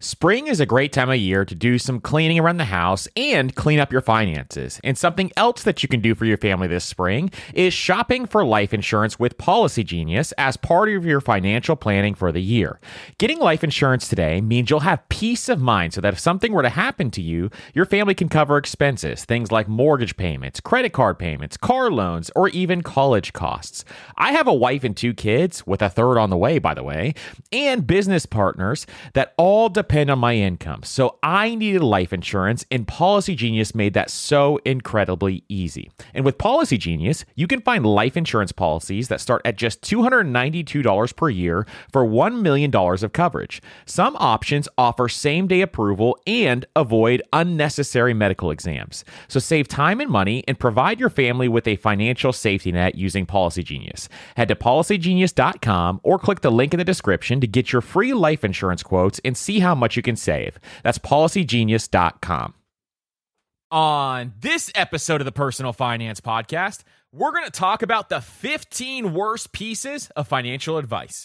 Spring is a great time of year to do some cleaning around the house and clean up your finances. And something else that you can do for your family this spring is shopping for life insurance with Policy Genius as part of your financial planning for the year. Getting life insurance today means you'll have peace of mind so that if something were to happen to you, your family can cover expenses, things like mortgage payments, credit card payments, car loans, or even college costs. I have a wife and 2 kids, with a third on the way, by the way, and business partners that all depend on my income. So I needed life insurance, and Policy Genius made that so incredibly easy. And with Policy Genius, you can find life insurance policies that start at just $292 per year for $1 million of coverage. Some options offer same-day approval and avoid unnecessary medical exams. So save time and money and provide your family with a financial safety net using Policy Genius. Head to policygenius.com or click the link in the description to get your free life insurance quotes and see how much you can save. That's policygenius.com. On this episode of the Personal Finance Podcast, we're going to talk about the 15 worst pieces of financial advice.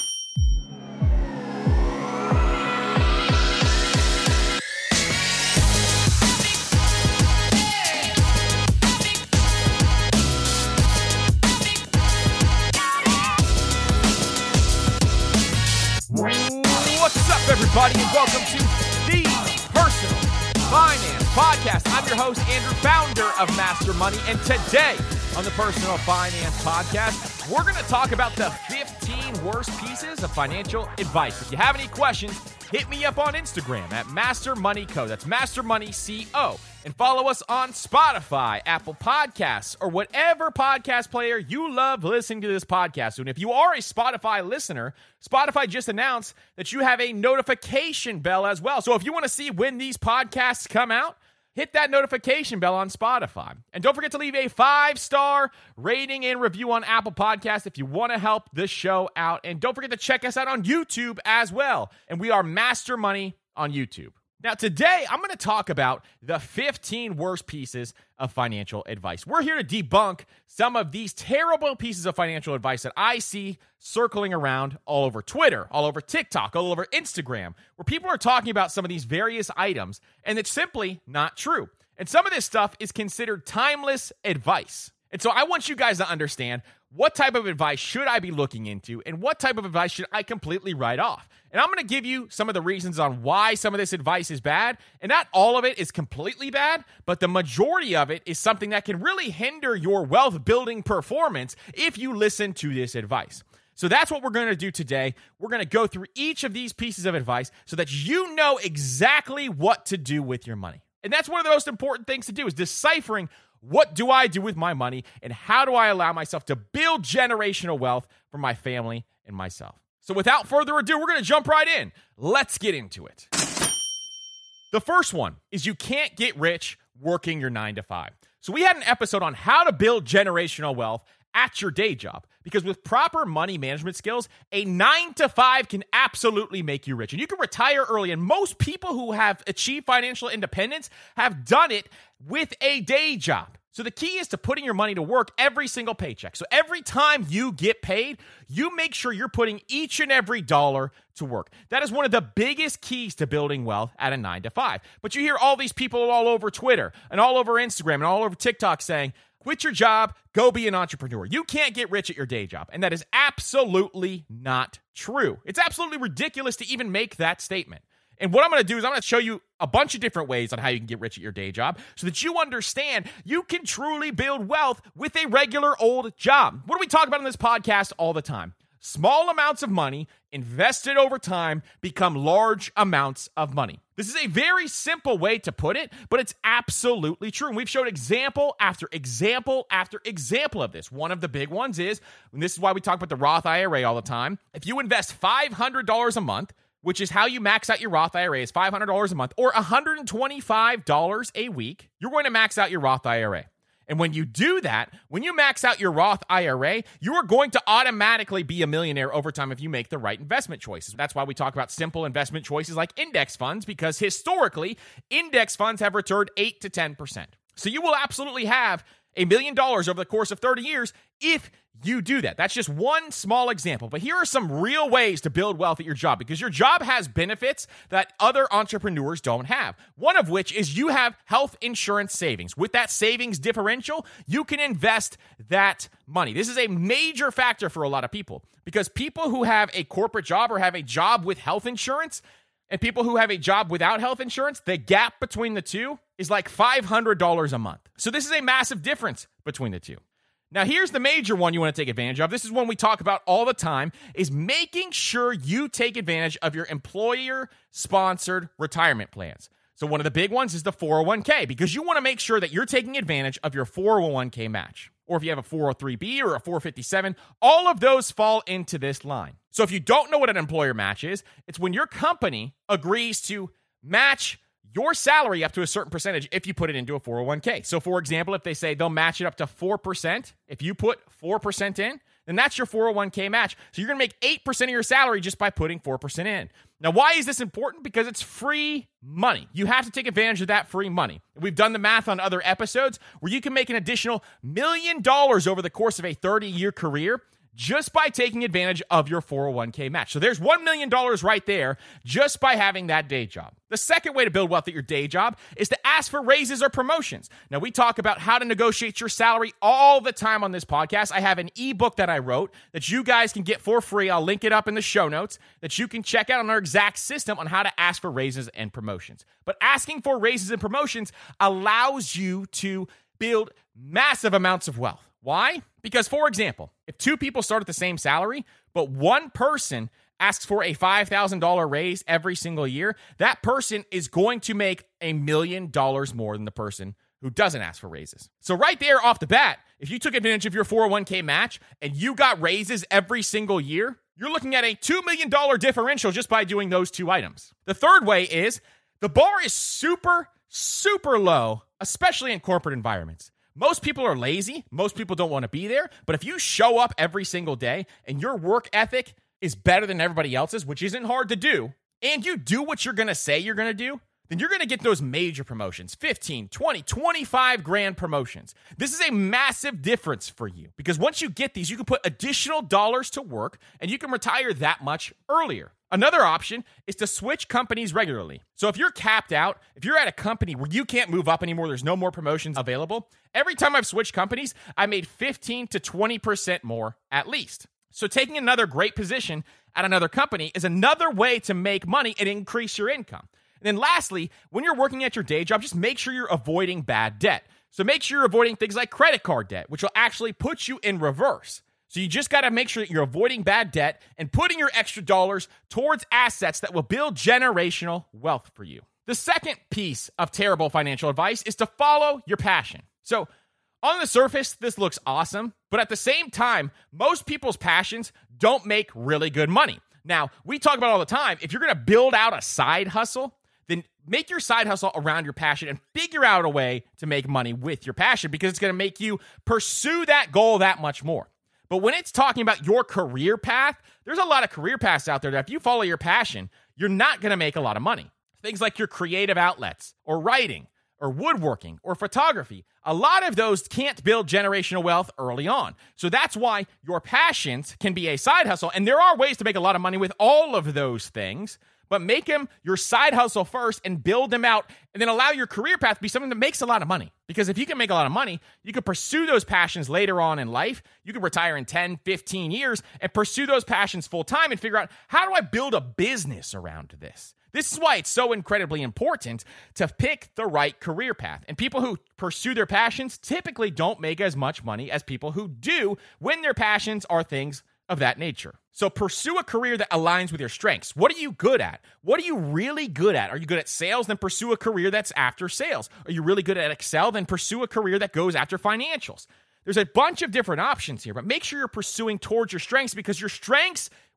What's up, everybody, and welcome to the Personal Finance Podcast. I'm your host, Andrew, founder of Master Money, and today on the Personal Finance Podcast, we're going to talk about the 15 worst pieces of financial advice. If you have any questions, hit me up on Instagram at Master Money Co. That's Master Money CO. And follow us on Spotify, Apple Podcasts, or whatever podcast player you love listening to this podcast. And if you are a Spotify listener, Spotify just announced that you have a notification bell as well. So if you want to see when these podcasts come out, hit that notification bell on Spotify. And don't forget to leave a 5-star rating and review on Apple Podcasts if you want to help this show out. And don't forget to check us out on YouTube as well. And we are Master Money on YouTube. Now, today, I'm going to talk about the 15 worst pieces of financial advice. We're here to debunk some of these terrible pieces of financial advice that I see circling around all over Twitter, all over TikTok, all over Instagram, where people are talking about some of these various items, and it's simply not true. And some of this stuff is considered timeless advice. And so I want you guys to understand what type of advice should I be looking into and what type of advice should I completely write off. And I'm going to give you some of the reasons on why some of this advice is bad. And not all of it is completely bad, but the majority of it is something that can really hinder your wealth building performance if you listen to this advice. So that's what we're going to do today. We're going to go through each of these pieces of advice so that you know exactly what to do with your money. And that's one of the most important things to do, is deciphering what do I do with my money and how do I allow myself to build generational wealth for my family and myself. So without further ado, we're going to jump right in. Let's get into it. The first one is you can't get rich working your 9 to 5. So we had an episode on how to build generational wealth at your day job, because with proper money management skills, a 9 to 5 can absolutely make you rich. And you can retire early. And most people who have achieved financial independence have done it with a day job. So the key is to putting your money to work every single paycheck. So every time you get paid, you make sure you're putting each and every dollar to work. That is one of the biggest keys to building wealth at a 9 to 5. But you hear all these people all over Twitter and all over Instagram and all over TikTok saying, quit your job, go be an entrepreneur. You can't get rich at your day job. And that is absolutely not true. It's absolutely ridiculous to even make that statement. And what I'm going to do is I'm going to show you a bunch of different ways on how you can get rich at your day job so that you understand you can truly build wealth with a regular old job. What do we talk about on this podcast all the time? Small amounts of money invested over time become large amounts of money. This is a very simple way to put it, but it's absolutely true. And we've showed example after example after example of this. One of the big ones is, and this is why we talk about the Roth IRA all the time, if you invest $500 a month, which is how you max out your Roth IRA, is $500 a month, or $125 a week, you're going to max out your Roth IRA. And when you do that, when you max out your Roth IRA, you are going to automatically be a millionaire over time if you make the right investment choices. That's why we talk about simple investment choices like index funds, because historically, index funds have returned 8 to 10%. So you will absolutely have $1 million over the course of 30 years if you do that. That's just one small example. But here are some real ways to build wealth at your job, because your job has benefits that other entrepreneurs don't have. One of which is you have health insurance savings. With that savings differential, you can invest that money. This is a major factor for a lot of people, because people who have a corporate job or have a job with health insurance and people who have a job without health insurance, the gap between the two is like $500 a month. So this is a massive difference between the two. Now, here's the major one you want to take advantage of. This is one we talk about all the time, is making sure you take advantage of your employer-sponsored retirement plans. So one of the big ones is the 401k, because you want to make sure that you're taking advantage of your 401k match. Or if you have a 403b or a 457, all of those fall into this line. So if you don't know what an employer match is, it's when your company agrees to match your salary up to a certain percentage if you put it into a 401k. So for example, if they say they'll match it up to 4%, if you put 4% in, then that's your 401k match. So you're going to make 8% of your salary just by putting 4% in. Now, why is this important? Because it's free money. You have to take advantage of that free money. We've done the math on other episodes where you can make an additional $1 million over the course of a 30-year career just by taking advantage of your 401k match. So there's $1 million right there just by having that day job. The second way to build wealth at your day job is to ask for raises or promotions. Now, we talk about how to negotiate your salary all the time on this podcast. I have an ebook that I wrote that you guys can get for free. I'll link it up in the show notes that you can check out on our exact system on how to ask for raises and promotions. But asking for raises and promotions allows you to build massive amounts of wealth. Why? Because, for example, if two people start at the same salary, but one person asks for a $5,000 raise every single year, that person is going to make $1 million more than the person who doesn't ask for raises. So right there off the bat, if you took advantage of your 401k match and you got raises every single year, you're looking at a $2 million differential just by doing those two items. The third way is the bar is super, super low, especially in corporate environments. Most people are lazy. Most people don't want to be there. But if you show up every single day and your work ethic is better than everybody else's, which isn't hard to do, and you do what you're going to say you're going to do, then you're going to get those major promotions, 15, 20, 25 grand promotions. This is a massive difference for you, because once you get these, you can put additional dollars to work and you can retire that much earlier. Another option is to switch companies regularly. So if you're capped out, if you're at a company where you can't move up anymore, there's no more promotions available, every time I've switched companies, I made 15 to 20% more at least. So taking another great position at another company is another way to make money and increase your income. And then lastly, when you're working at your day job, just make sure you're avoiding bad debt. So make sure you're avoiding things like credit card debt, which will actually put you in reverse. So you just got to make sure that you're avoiding bad debt and putting your extra dollars towards assets that will build generational wealth for you. The second piece of terrible financial advice is to follow your passion. So on the surface, this looks awesome, but at the same time, most people's passions don't make really good money. Now, we talk about all the time, if you're going to build out a side hustle, then make your side hustle around your passion and figure out a way to make money with your passion, because it's going to make you pursue that goal that much more. But when it's talking about your career path, there's a lot of career paths out there that if you follow your passion, you're not going to make a lot of money. Things like your creative outlets or writing or woodworking or photography, a lot of those can't build generational wealth early on. So that's why your passions can be a side hustle. And there are ways to make a lot of money with all of those things, but make them your side hustle first and build them out, and then allow your career path to be something that makes a lot of money. Because if you can make a lot of money, you can pursue those passions later on in life. You can retire in 10, 15 years and pursue those passions full time and figure out, how do I build a business around this? This is why it's so incredibly important to pick the right career path. And people who pursue their passions typically don't make as much money as people who do when their passions are things of that nature. So pursue a career that aligns with your strengths. What are you good at? What are you really good at? Are you good at sales? Then pursue a career that's after sales. Are you really good at Excel? Then pursue a career that goes after financials. There's a bunch of different options here, but make sure you're pursuing towards your strengths, because your strengths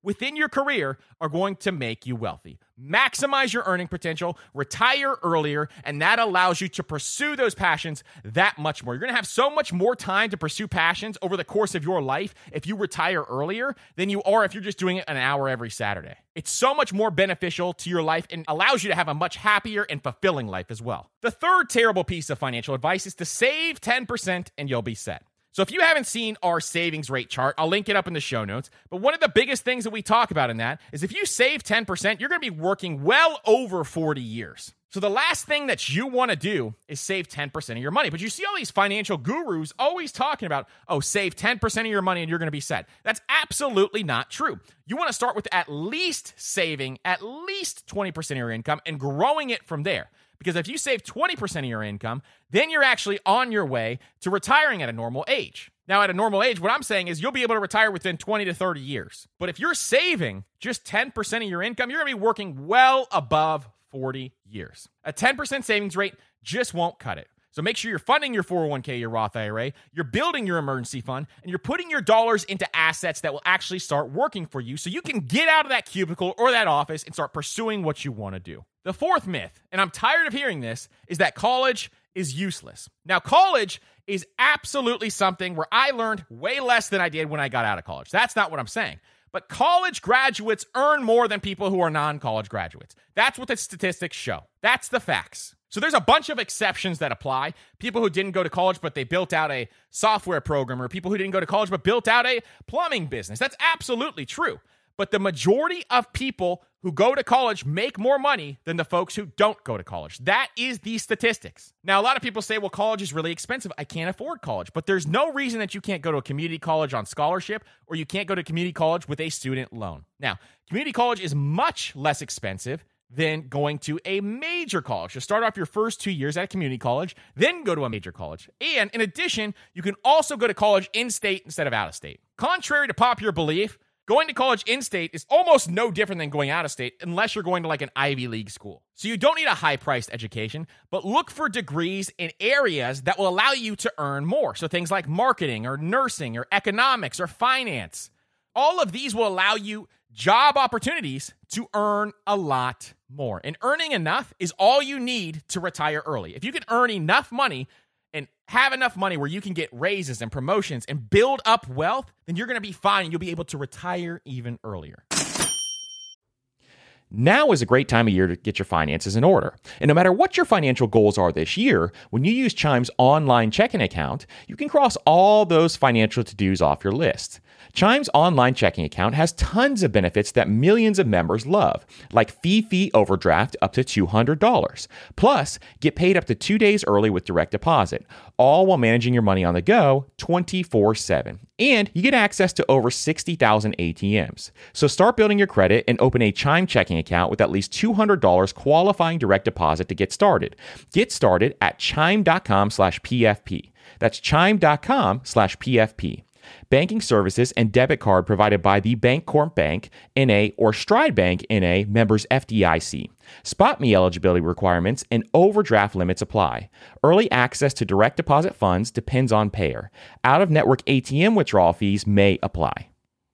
within your career are going to make you wealthy. Maximize your earning potential, retire earlier, and that allows you to pursue those passions that much more. You're going to have so much more time to pursue passions over the course of your life if you retire earlier than you are if you're just doing it an hour every Saturday. It's so much more beneficial to your life and allows you to have a much happier and fulfilling life as well. The third terrible piece of financial advice is to save 10% and you'll be set. So if you haven't seen our savings rate chart, I'll link it up in the show notes. But one of the biggest things that we talk about in that is if you save 10%, you're going to be working well over 40 years. So the last thing that you want to do is save 10% of your money. But you see all these financial gurus always talking about, save 10% of your money and you're going to be set. That's absolutely not true. You want to start with at least saving at least 20% of your income and growing it from there. Because if you save 20% of your income, then you're actually on your way to retiring at a normal age. Now, at a normal age, what I'm saying is you'll be able to retire within 20 to 30 years. But if you're saving just 10% of your income, you're going to be working well above 40 years. A 10% savings rate just won't cut it. So make sure you're funding your 401k, your Roth IRA, you're building your emergency fund, and you're putting your dollars into assets that will actually start working for you so you can get out of that cubicle or that office and start pursuing what you want to do. The fourth myth, and I'm tired of hearing this, is that college is useless. Now, college is absolutely something where I learned way less than I did when I got out of college. That's not what I'm saying. But college graduates earn more than people who are non-college graduates. That's what the statistics show. That's the facts. So there's a bunch of exceptions that apply. People who didn't go to college, but they built out a software program, or people who didn't go to college, but built out a plumbing business. That's absolutely true. But the majority of people who go to college make more money than the folks who don't go to college. That is the statistics. Now, a lot of people say, well, college is really expensive. I can't afford college. But there's no reason that you can't go to a community college on scholarship, or you can't go to community college with a student loan. Now, community college is much less expensive than going to a major college. You start off your first 2 years at a community college, then go to a major college. And in addition, you can also go to college in-state instead of out-of-state. Contrary to popular belief, going to college in-state is almost no different than going out-of-state unless you're going to like an Ivy League school. So you don't need a high-priced education, but look for degrees in areas that will allow you to earn more. So things like marketing or nursing or economics or finance. All of these will allow you job opportunities to earn a lot more. And earning enough is all you need to retire early. If you can earn enough money and have enough money where you can get raises and promotions and build up wealth, then you're going to be fine and you'll be able to retire even earlier. Now is a great time of year to get your finances in order. And no matter what your financial goals are this year, when you use Chime's online checking account, you can cross all those financial to-dos off your list. Chime's online checking account has tons of benefits that millions of members love, like fee overdraft up to $200. Plus, get paid up to 2 days early with direct deposit, all while managing your money on the go 24/7. And you get access to over 60,000 ATMs. So start building your credit and open a Chime checking account with at least $200 qualifying direct deposit to get started. Get started at chime.com/PFP. That's chime.com/PFP. Banking services and debit card provided by the Bancorp Bank, N.A. or Stride Bank, N.A., members FDIC. SpotMe eligibility requirements and overdraft limits apply. Early access to direct deposit funds depends on payer. Out-of-network ATM withdrawal fees may apply.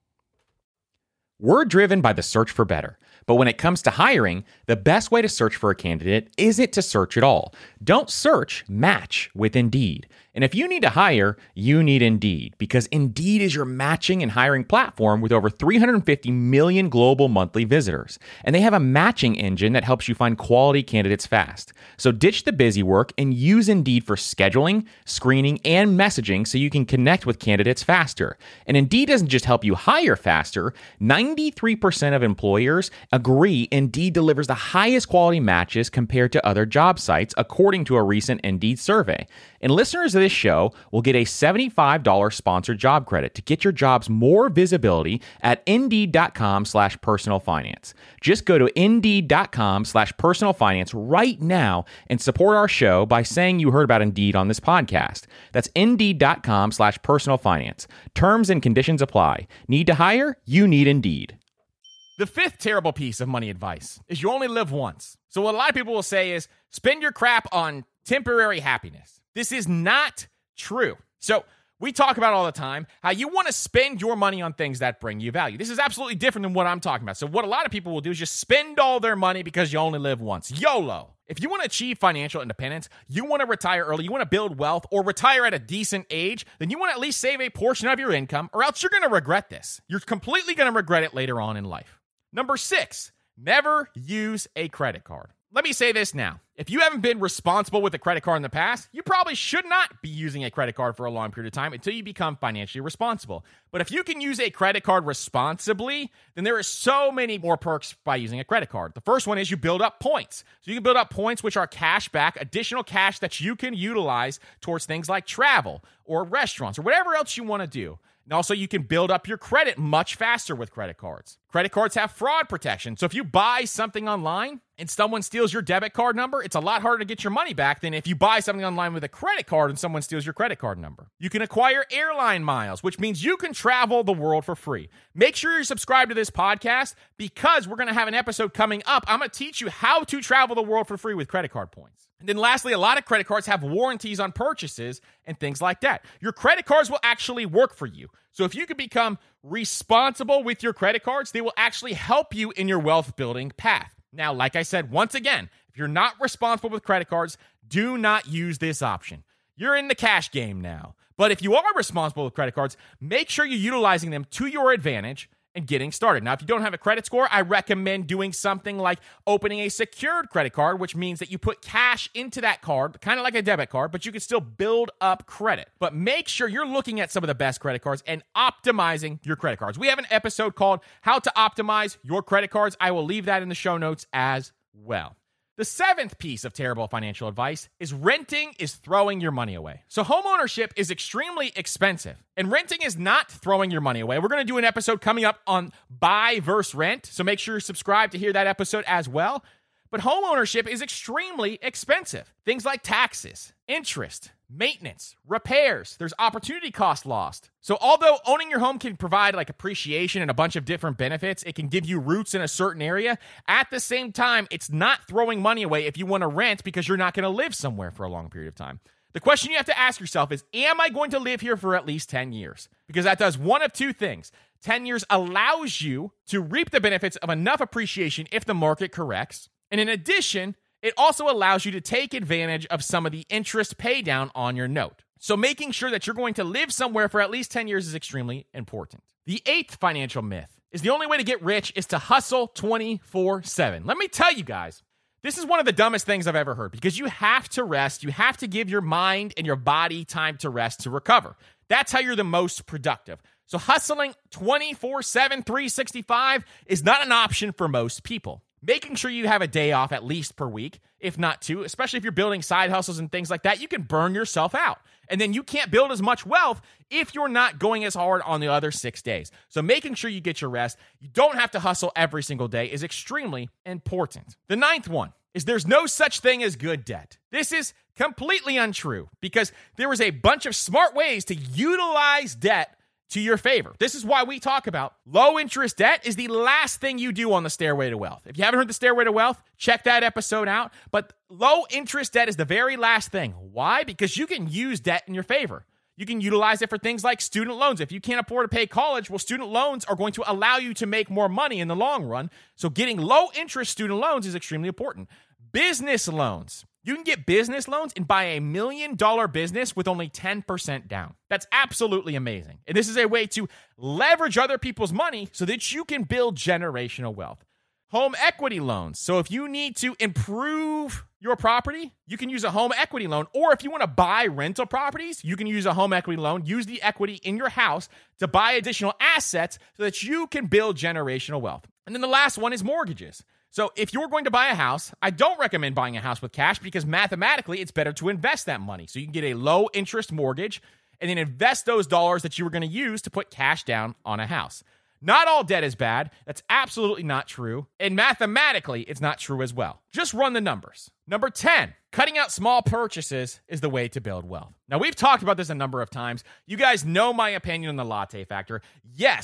We're driven by the search for better. But when it comes to hiring, the best way to search for a candidate isn't to search at all. Don't search, match with Indeed. And if you need to hire, you need Indeed, because Indeed is your matching and hiring platform with over 350 million global monthly visitors. And they have a matching engine that helps you find quality candidates fast. So ditch the busy work and use Indeed for scheduling, screening, and messaging so you can connect with candidates faster. And Indeed doesn't just help you hire faster. 93% of employers agree Indeed delivers the highest quality matches compared to other job sites, according to a recent Indeed survey. And listeners of this show will get a $75 sponsored job credit to get your jobs more visibility at Indeed.com/personalfinance. Just go to Indeed.com/personalfinance right now and support our show by saying you heard about Indeed on this podcast. That's Indeed.com/personalfinance. Terms and conditions apply. Need to hire? You need Indeed. The fifth terrible piece of money advice is you only live once. So what a lot of people will say is spend your crap on temporary happiness. This is not true. So We talk about all the time how you want to spend your money on things that bring you value. This is absolutely different than what I'm talking about. So what a lot of people will do is just spend all their money because you only live once. YOLO. If you want to achieve financial independence, you want to retire early, you want to build wealth, or retire at a decent age, then you want to at least save a portion of your income, or else you're going to regret this. You're completely going to regret it later on in life. Number 6, never use a credit card. Let me say this now. If you haven't been responsible with a credit card in the past, you probably should not be using a credit card for a long period of time until you become financially responsible. But if you can use a credit card responsibly, then there are so many more perks by using a credit card. The first one is you build up points. So you can build up points, which are cash back, additional cash that you can utilize towards things like travel or restaurants or whatever else you want to do. And also, you can build up your credit much faster with credit cards. Credit cards have fraud protection. So if you buy something online and someone steals your debit card number, it's a lot harder to get your money back than if you buy something online with a credit card and someone steals your credit card number. You can acquire airline miles, which means you can travel the world for free. Make sure you're subscribed to this podcast because we're going to have an episode coming up. I'm going to teach you how to travel the world for free with credit card points. And then lastly, a lot of credit cards have warranties on purchases and things like that. Your credit cards will actually work for you. So if you can become responsible with your credit cards, they will actually help you in your wealth building path. Now, like I said, once again, if you're not responsible with credit cards, do not use this option. You're in the cash game now. But if you are responsible with credit cards, make sure you're utilizing them to your advantage and getting started. Now, if you don't have a credit score, I recommend doing something like opening a secured credit card, which means that you put cash into that card, kind of like a debit card, but you can still build up credit. But make sure you're looking at some of the best credit cards and optimizing your credit cards. We have an episode called How to Optimize Your Credit Cards. I will leave that in the show notes as well. The 7th piece of terrible financial advice is renting is throwing your money away. So homeownership is extremely expensive, and renting is not throwing your money away. We're going to do an episode coming up on buy versus rent, so make sure you're subscribed to hear that episode as well. But homeownership is extremely expensive. Things like taxes, interest, maintenance, repairs, there's opportunity cost lost. So although owning your home can provide like appreciation and a bunch of different benefits, it can give you roots in a certain area, at the same time, it's not throwing money away if you want to rent because you're not going to live somewhere for a long period of time. The question you have to ask yourself is, am I going to live here for at least 10 years? Because that does one of two things. 10 years allows you to reap the benefits of enough appreciation if the market corrects. And in addition, it also allows you to take advantage of some of the interest pay down on your note. So making sure that you're going to live somewhere for at least 10 years is extremely important. The 8th financial myth is the only way to get rich is to hustle 24/7. Let me tell you guys, this is one of the dumbest things I've ever heard because you have to rest. You have to give your mind and your body time to rest to recover. That's how you're the most productive. So hustling 24/7, 365 is not an option for most people. Making sure you have a day off at least per week, if not 2, especially if you're building side hustles and things like that, you can burn yourself out. And then you can't build as much wealth if you're not going as hard on the other 6 days. So making sure you get your rest, you don't have to hustle every single day, is extremely important. The 9th one is there's no such thing as good debt. This is completely untrue because there is a bunch of smart ways to utilize debt to your favor. This is why we talk about low interest debt is the last thing you do on the Stairway to Wealth. If you haven't heard the Stairway to Wealth, check that episode out. But low interest debt is the very last thing. Why? Because you can use debt in your favor. You can utilize it for things like student loans. If you can't afford to pay college, well, student loans are going to allow you to make more money in the long run. So getting low interest student loans is extremely important. Business loans. You can get business loans and buy $1 million business with only 10% down. That's absolutely amazing. And this is a way to leverage other people's money so that you can build generational wealth. Home equity loans. So if you need to improve your property, you can use a home equity loan. Or if you want to buy rental properties, you can use a home equity loan. Use the equity in your house to buy additional assets so that you can build generational wealth. And then the last one is mortgages. So if you're going to buy a house, I don't recommend buying a house with cash because mathematically it's better to invest that money. So you can get a low interest mortgage and then invest those dollars that you were going to use to put cash down on a house. Not all debt is bad. That's absolutely not true. And mathematically, it's not true as well. Just run the numbers. Number 10, cutting out small purchases is the way to build wealth. Now, we've talked about this a number of times. You guys know my opinion on the latte factor. Yes,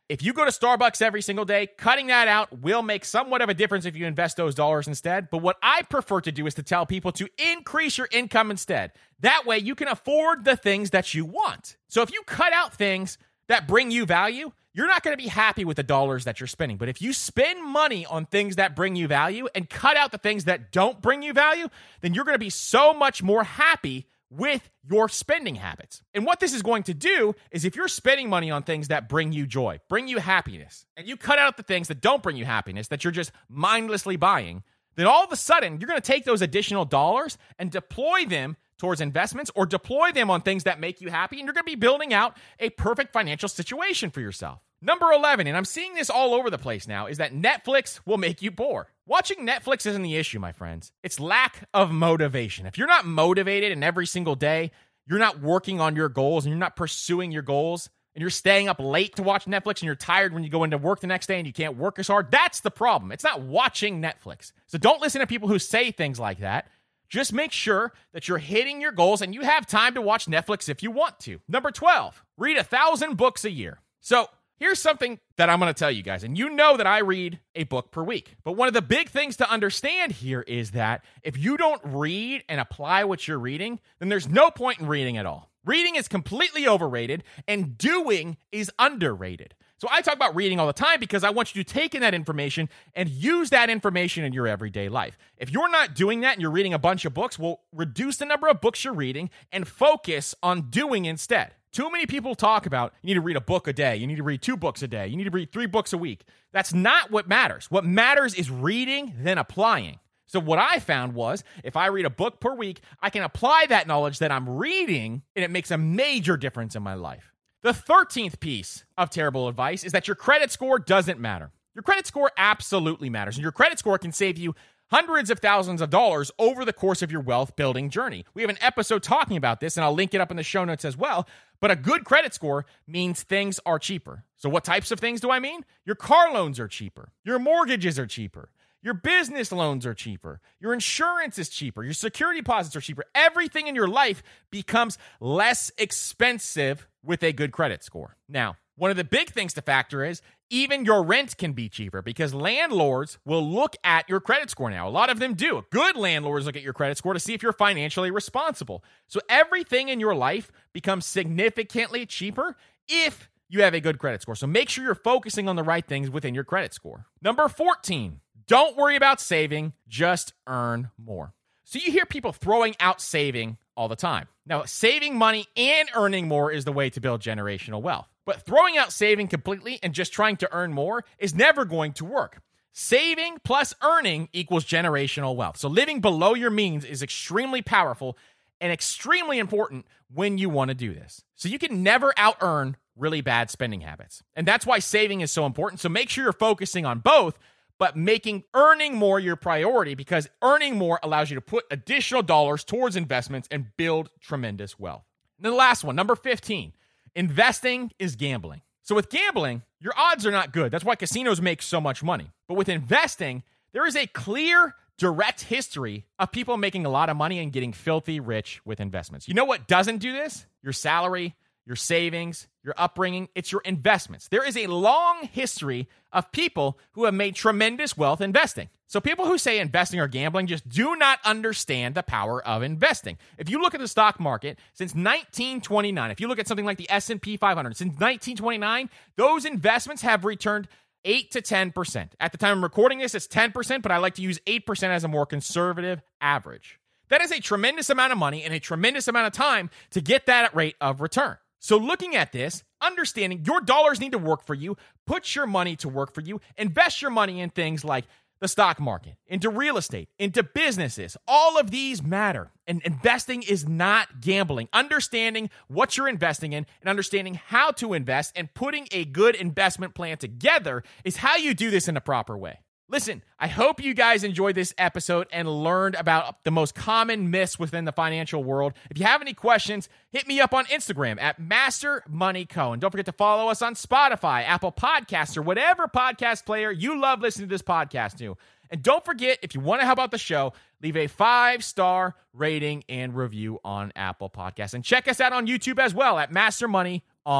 If you go to Starbucks every single day, cutting that out will make somewhat of a difference if you invest those dollars instead. But what I prefer to do is to tell people to increase your income instead. That way you can afford the things that you want. So if you cut out things that bring you value, you're not going to be happy with the dollars that you're spending. But if you spend money on things that bring you value and cut out the things that don't bring you value, then you're going to be so much more happy with your spending habits. And what this is going to do is if you're spending money on things that bring you joy, bring you happiness, and you cut out the things that don't bring you happiness, that you're just mindlessly buying, then all of a sudden you're going to take those additional dollars and deploy them towards investments or deploy them on things that make you happy, and you're going to be building out a perfect financial situation for yourself. Number 11, and I'm seeing this all over the place now, is that Netflix will make you poor. Watching Netflix isn't the issue, my friends. It's lack of motivation. If you're not motivated and every single day you're not working on your goals and you're not pursuing your goals and you're staying up late to watch Netflix and you're tired when you go into work the next day and you can't work as hard, that's the problem. It's not watching Netflix. So don't listen to people who say things like that. Just make sure that you're hitting your goals and you have time to watch Netflix if you want to. Number 12, read 1,000 books a year. So here's something that I'm going to tell you guys, and you know that I read a book per week. But one of the big things to understand here is that if you don't read and apply what you're reading, then there's no point in reading at all. Reading is completely overrated, and doing is underrated. So I talk about reading all the time because I want you to take in that information and use that information in your everyday life. If you're not doing that and you're reading a bunch of books, well, reduce the number of books you're reading and focus on doing instead. Too many people talk about you need to read a book a day, you need to read 2 books a day, you need to read 3 books a week. That's not what matters. What matters is reading, then applying. So what I found was if I read a book per week, I can apply that knowledge that I'm reading, and it makes a major difference in my life. The 13th piece of terrible advice is that your credit score doesn't matter. Your credit score absolutely matters, and your credit score can save you hundreds of thousands of dollars over the course of your wealth building journey. We have an episode talking about this, and I'll link it up in the show notes as well. But a good credit score means things are cheaper. So what types of things do I mean? Your car loans are cheaper. Your mortgages are cheaper. Your business loans are cheaper. Your insurance is cheaper. Your security deposits are cheaper. Everything in your life becomes less expensive with a good credit score. Now, one of the big things to factor is even your rent can be cheaper because landlords will look at your credit score now. A lot of them do. Good landlords look at your credit score to see if you're financially responsible. So everything in your life becomes significantly cheaper if you have a good credit score. So make sure you're focusing on the right things within your credit score. Number 14, don't worry about saving, just earn more. So you hear people throwing out saving all the time. Now, saving money and earning more is the way to build generational wealth. But throwing out saving completely and just trying to earn more is never going to work. Saving plus earning equals generational wealth. So living below your means is extremely powerful and extremely important when you want to do this. So you can never out-earn really bad spending habits. And that's why saving is so important. So make sure you're focusing on both, but making earning more your priority because earning more allows you to put additional dollars towards investments and build tremendous wealth. And then the last one, number 15, investing is gambling. So with gambling, your odds are not good. That's why casinos make so much money. But with investing, there is a clear, direct history of people making a lot of money and getting filthy rich with investments. You know what doesn't do this? Your salary, your savings, your upbringing, it's your investments. There is a long history of people who have made tremendous wealth investing. So people who say investing or gambling just do not understand the power of investing. If you look at the stock market since 1929, if you look at something like the S&P 500, since 1929, those investments have returned 8 to 10%. At the time I'm recording this, it's 10%, but I like to use 8% as a more conservative average. That is a tremendous amount of money and a tremendous amount of time to get that rate of return. So looking at this, understanding your dollars need to work for you, put your money to work for you, invest your money in things like the stock market, into real estate, into businesses. All of these matter. And investing is not gambling. Understanding what you're investing in and understanding how to invest and putting a good investment plan together is how you do this in a proper way. Listen, I hope you guys enjoyed this episode and learned about the most common myths within the financial world. If you have any questions, hit me up on Instagram at Master Money Co. And don't forget to follow us on Spotify, Apple Podcasts, or whatever podcast player you love listening to this podcast to. And don't forget, if you want to help out the show, leave a 5-star rating and review on Apple Podcasts. And check us out on YouTube as well at Master Money on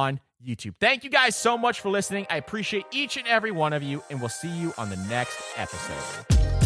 YouTube. Thank you guys so much for listening. I appreciate each and every one of you, and we'll see you on the next episode.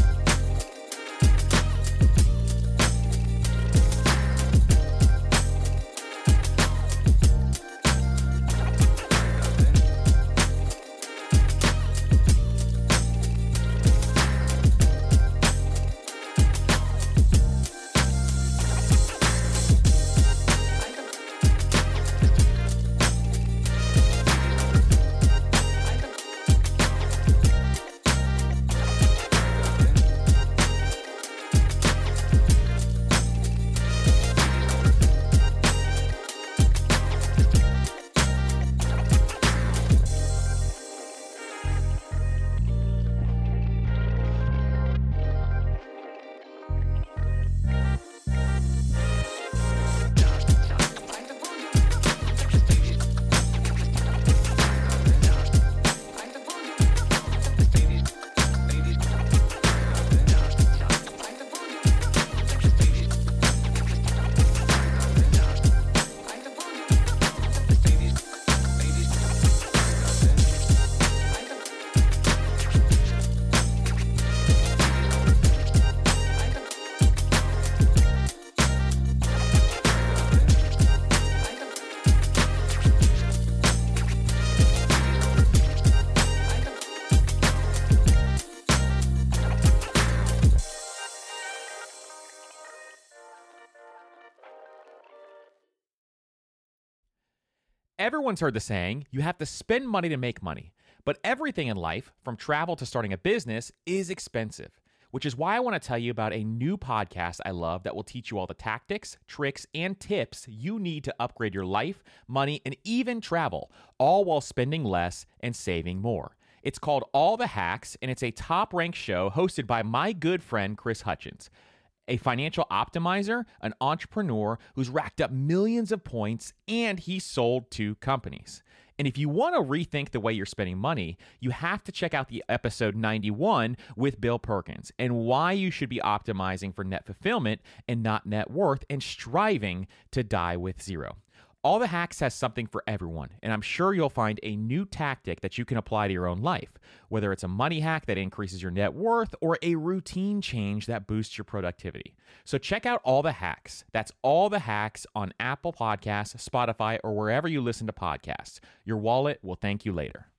Everyone's heard the saying, you have to spend money to make money. But everything in life, from travel to starting a business, is expensive, which is why I want to tell you about a new podcast I love that will teach you all the tactics, tricks, and tips you need to upgrade your life, money, and even travel, all while spending less and saving more. It's called All the Hacks, and it's a top-ranked show hosted by my good friend Chris Hutchins, a financial optimizer, an entrepreneur who's racked up millions of points, and he sold 2 companies. And if you want to rethink the way you're spending money, you have to check out the episode 91 with Bill Perkins and why you should be optimizing for net fulfillment and not net worth and striving to die with zero. All the Hacks has something for everyone, and I'm sure you'll find a new tactic that you can apply to your own life, whether it's a money hack that increases your net worth or a routine change that boosts your productivity. So check out All the Hacks. That's All the Hacks on Apple Podcasts, Spotify, or wherever you listen to podcasts. Your wallet will thank you later.